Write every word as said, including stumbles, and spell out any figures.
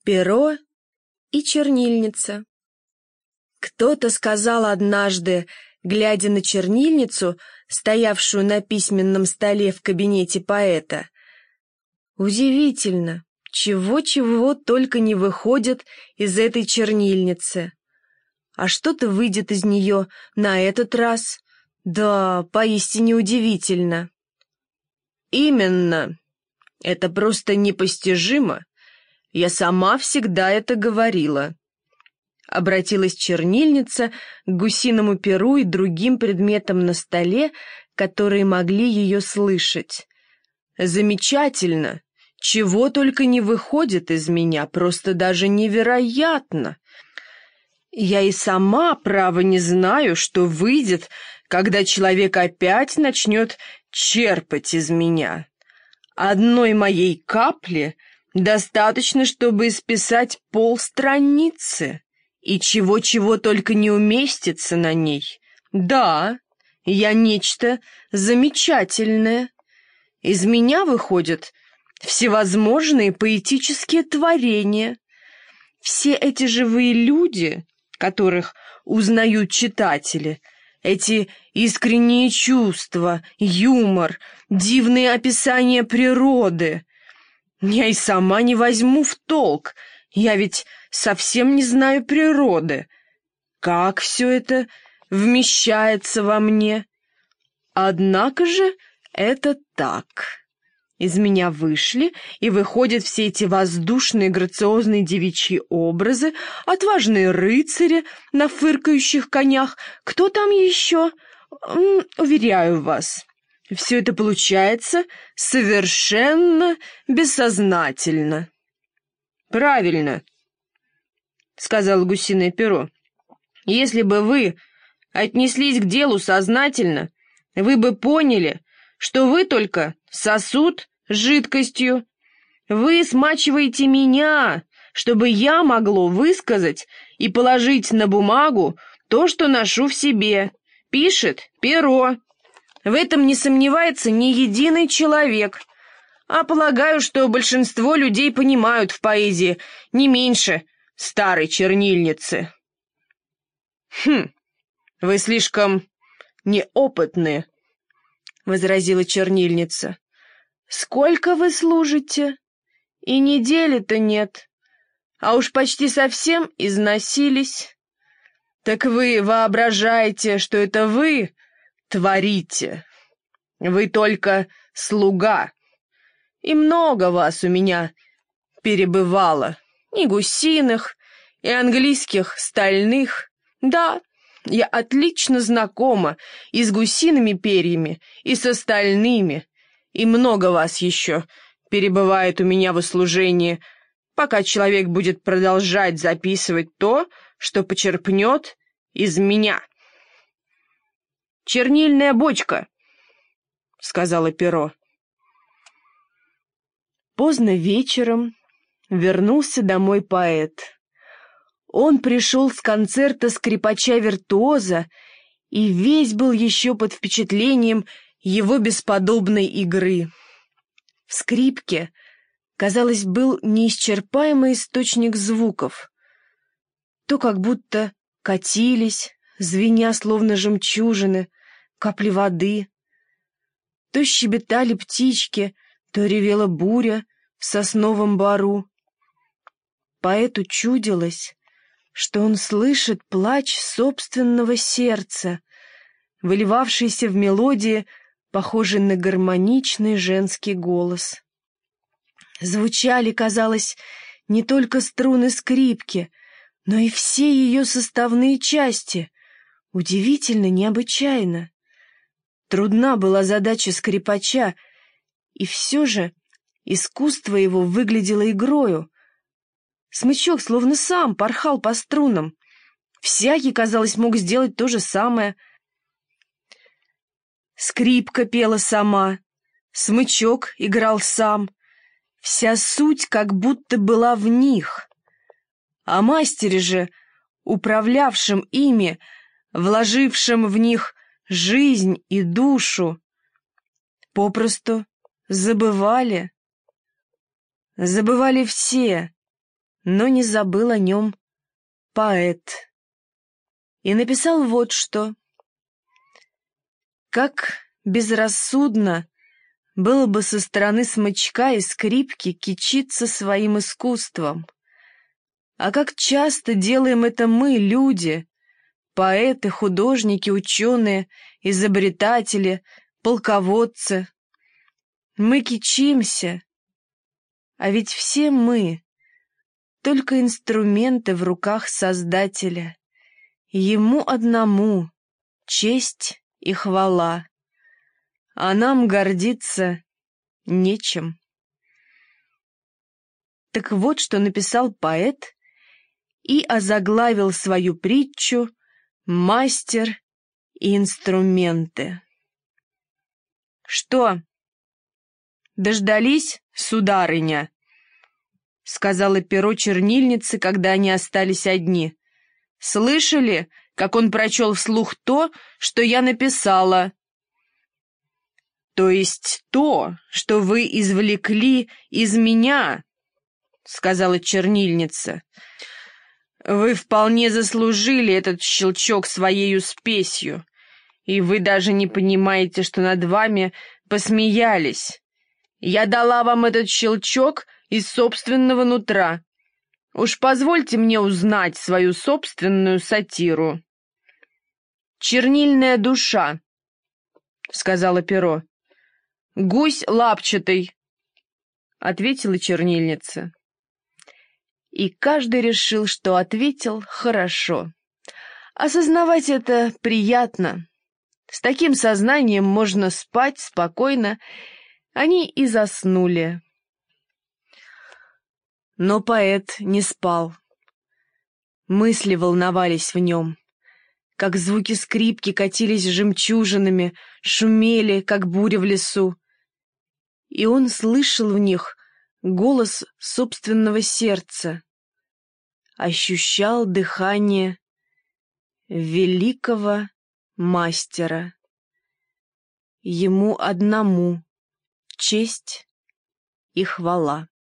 Перо и чернильница. Кто-то сказал однажды, глядя на чернильницу, стоявшую на письменном столе в кабинете поэта: «Удивительно, чего-чего только не выходит из этой чернильницы. А что-то выйдет из нее на этот раз. Да, поистине удивительно». «Именно. Это просто непостижимо. Я сама всегда это говорила», — обратилась чернильница к гусиному перу и другим предметам на столе, которые могли ее слышать. «Замечательно! Чего только не выходит из меня, просто даже невероятно! Я и сама, право, не знаю, что выйдет, когда человек опять начнет черпать из меня. Одной моей капли достаточно, чтобы исписать полстраницы, и чего-чего только не уместится на ней. Да, я нечто замечательное. Из меня выходят всевозможные поэтические творения. Все эти живые люди, которых узнают читатели, эти искренние чувства, юмор, дивные описания природы, я и сама не возьму в толк. Я ведь совсем не знаю природы. Как все это вмещается во мне? Однако же это так. Из меня вышли и выходят все эти воздушные грациозные девичьи образы, отважные рыцари на фыркающих конях. Кто там еще? Уверяю вас, все это получается совершенно бессознательно». «Правильно», — сказал гусиное перо. «Если бы вы отнеслись к делу сознательно, вы бы поняли, что вы только сосуд с жидкостью. Вы смачиваете меня, чтобы я могло высказать и положить на бумагу то, что ношу в себе. Пишет перо. В этом не сомневается ни единый человек. А полагаю, что большинство людей понимают в поэзии не меньше старой чернильницы». «Хм, вы слишком неопытны», — возразила чернильница. «Сколько вы служите? И недели-то нет, а уж почти совсем износились. Так вы воображаете, что это вы творите. Вы только слуга. И много вас у меня перебывало, и гусиных, и английских стальных. Да, я отлично знакома и с гусиными перьями, и с остальными, и много вас еще перебывает у меня в услужении, пока человек будет продолжать записывать то, что почерпнет из меня». «Чернильная бочка», — сказала перо. Поздно вечером вернулся домой поэт. Он пришел с концерта скрипача-виртуоза и весь был еще под впечатлением его бесподобной игры. В скрипке, казалось, был неисчерпаемый источник звуков. То как будто катились, звеня словно жемчужины, капли воды, то щебетали птички, то ревела буря в сосновом бору. Поэту чудилось, что он слышит плач собственного сердца, выливавшийся в мелодии, похожей на гармоничный женский голос. Звучали, казалось, не только струны скрипки, но и все ее составные части. Удивительно, необычайно. Трудна была задача скрипача, и все же искусство его выглядело игрою. Смычок словно сам порхал по струнам. Всякий, казалось, мог сделать то же самое. Скрипка пела сама, смычок играл сам. Вся суть как будто была в них. О мастере же, управлявшем ими, вложившем в них жизнь и душу, попросту забывали. Забывали все, но не забыл о нем поэт и написал вот что. Как безрассудно было бы со стороны смычка и скрипки кичиться своим искусством. А как часто делаем это мы, люди, поэты, художники, ученые, изобретатели, полководцы. Мы кичимся, а ведь все мы — только инструменты в руках Создателя. Ему одному честь и хвала, а нам гордиться нечем. Так вот, что написал поэт и озаглавил свою притчу «Мастер и инструменты». «Что, дождались, сударыня?» — сказала перо чернильницы, когда они остались одни. «Слышали, как он прочел вслух то, что я написала?» «То есть то, что вы извлекли из меня», — сказала чернильница. «Вы вполне заслужили этот щелчок своею спесью, и вы даже не понимаете, что над вами посмеялись. Я дала вам этот щелчок из собственного нутра. Уж позвольте мне узнать свою собственную сатиру». «Чернильная душа», — сказала перо. «Гусь лапчатый», — ответила чернильница. И каждый решил, что ответил хорошо. Осознавать это приятно. С таким сознанием можно спать спокойно. Они и заснули. Но поэт не спал. Мысли волновались в нем. Как звуки скрипки катились жемчужинами, шумели, как буря в лесу. И он слышал в них голос собственного сердца, ощущал дыхание великого мастера. Ему одному честь и хвала.